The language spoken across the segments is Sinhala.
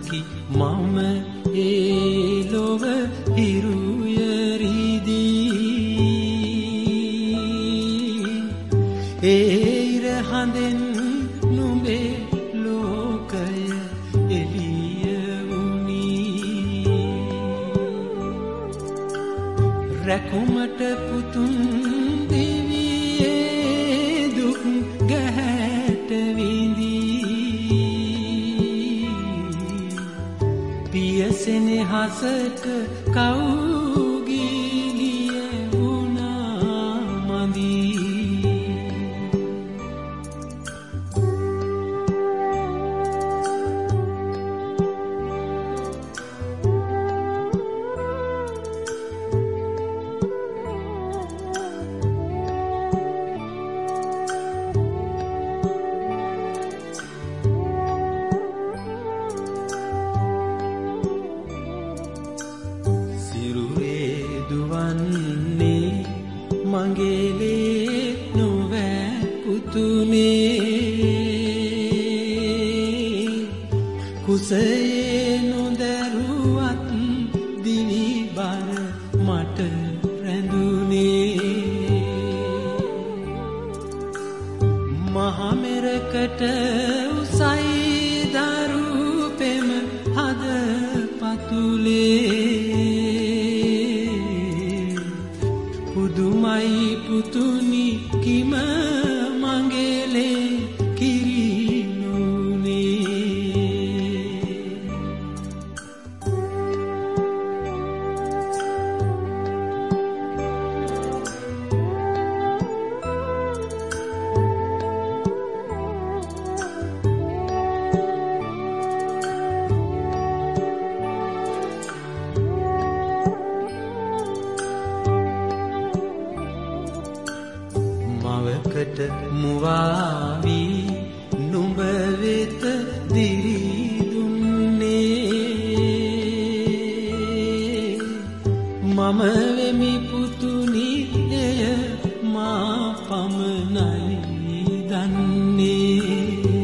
දුකි මම ඒ ලොව හිරුයරිදී ඒ ඉර හඳෙන් නුඹේ ලෝකය එළිය වුණී රැකුමට පුතුන් දිවියේ දුක් ගැහැට විඳී පියසෙනෙහසට කවුගිලිය වුණා මඳී මගේලේ නොවැ පුතුනේ කුසයේ නොදරුවත් දිවි බර මට රැඳුනේ මහමෙරකට උසයි දරු පෙම හද පතුලේ පුදුමයි පුතුනි කිම මගේලේ කිරිනුනේ මවකට මුවාවි නුඹ වෙත දිරි දුන්නේ මම වෙමි පුතුනි එය මා පමණයි දන්නේ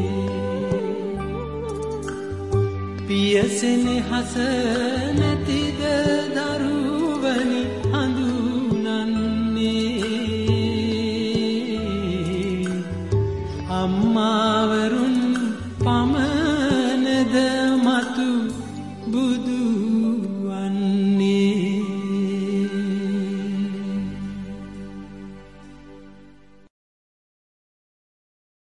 පියසෙනෙහස නැතිද දරුවනි හඳුනන්නේ අම්මා